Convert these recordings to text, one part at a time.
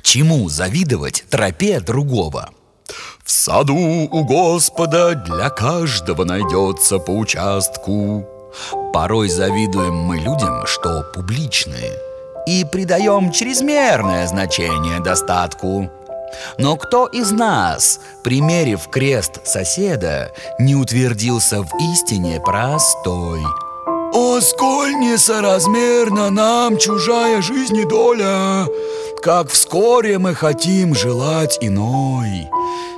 чему завидовать тропе другого? В саду у Господа для каждого найдется по участку. Порой завидуем мы людям, что публичные, и придаем чрезмерное значение достатку. Но кто из нас, примерив крест соседа, не утвердился в истине простой? О, сколь несоразмерна нам чужая жизнь и доля, как вскоре мы хотим желать иной.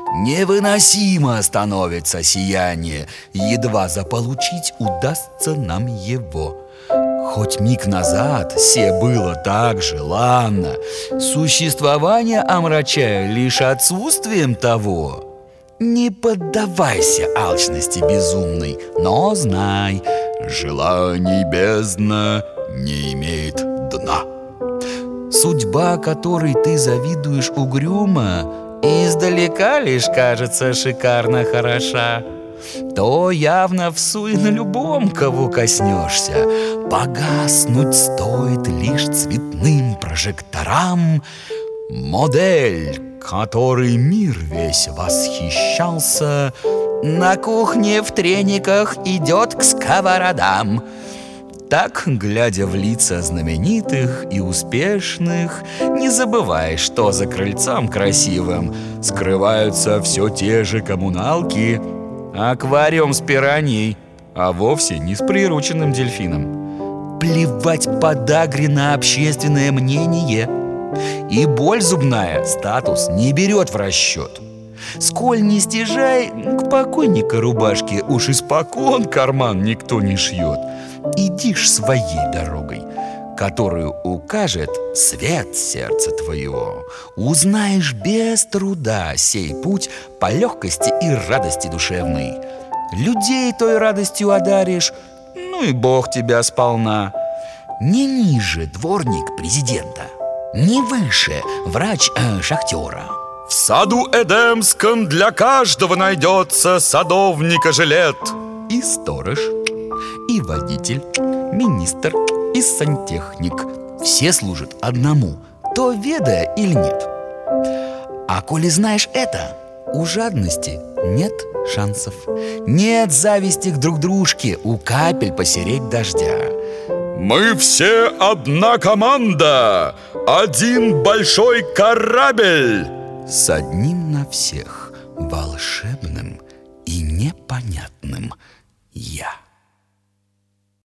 Невыносимо становится сияние, едва заполучить удастся нам его. Хоть миг назад се было так желанно, существование омрачая лишь отсутствием того. Не поддавайся алчности безумной, но знай, желаний бездна не имеет дна. Судьба, которой ты завидуешь угрюмо, издалека лишь кажется шикарно хороша. То явно всуй на любом, кого коснешься. Погаснуть стоит лишь цветным прожекторам. Модель, которой мир весь восхищался, на кухне в трениках идет к сковородам. Так, глядя в лица знаменитых и успешных, не забывай, что за крыльцом красивым скрываются все те же коммуналки. Аквариум с пираньей, а вовсе не с прирученным дельфином. Плевать подагре на общественное мнение. И боль зубная статус не берет в расчет. Сколь не стяжай, к покойника рубашки уж испокон карман никто не шьет. Иди ж своей дорогой, которую укажет свет сердца твоего. Узнаешь без труда сей путь по легкости и радости душевной. Людей той радостью одаришь, ну и Бог тебя сполна. Не ниже дворник президента, не выше врач шахтера. В саду Эдемском для каждого найдется садовника жилет. И сторож, и водитель, министр, и сантехник. Все служат одному, то ведая или нет. А коли знаешь это, у жадности нет шансов. Нет зависти к друг дружке, у капель посереть дождя. Мы все одна команда, один большой корабль. С одним на всех волшебным и непонятным «я».